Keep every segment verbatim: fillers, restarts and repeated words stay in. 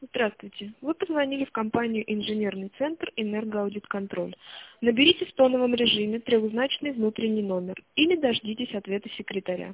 Здравствуйте. Вы позвонили в компанию «Инженерный центр Энергоаудитконтроль». Наберите в тоновом режиме трехзначный внутренний номер или дождитесь ответа секретаря.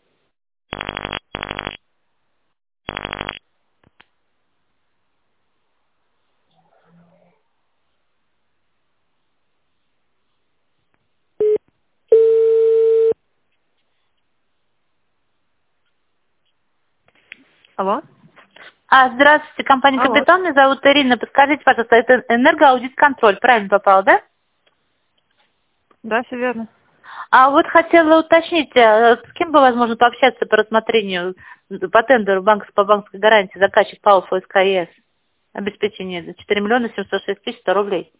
Алло. А, здравствуйте, компания Алло. «Капитан», меня зовут Ирина. Подскажите, пожалуйста, это энергоаудит-контроль, правильно попал, да? Да, все верно. А вот хотела уточнить, а с кем бы возможно пообщаться по рассмотрению по тендеру банк, по банковской гарантии заказчик ПАО ФСКС, обеспечение четыре миллиона семьсот шесть тысяч сто рублей.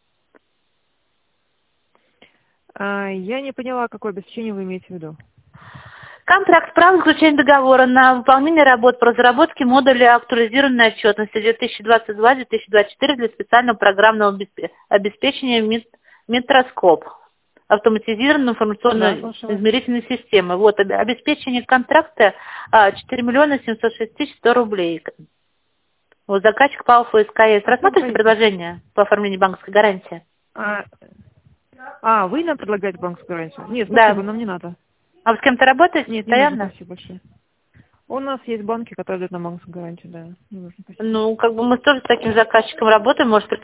А, я не поняла, какое обеспечение вы имеете в виду. Контракт, право заключения договора на выполнение работ по разработке модуля актуализированной отчетности две тысячи двадцать два — две тысячи двадцать четыре для специального программного обесп- обеспечения мет- метроскоп, автоматизированной информационно-измерительной системы. Вот, об- обеспечение контракта а, четыре миллиона семьсот шесть тысяч сто рублей. Вот, заказчик ПАО ФСКС. Рассмотрите предложение по оформлению банковской гарантии? А, а, вы нам предлагаете банковскую гарантию? Нет, Да. спасибо, нам не надо. А вы с кем-то работаете Нет, не нужно, постоянно? спасибо большое. У нас есть банки, которые дают нам банковскую гарантию, да. Не нужно, спасибо. Ну, как бы мы тоже с таким заказчиком работаем, может,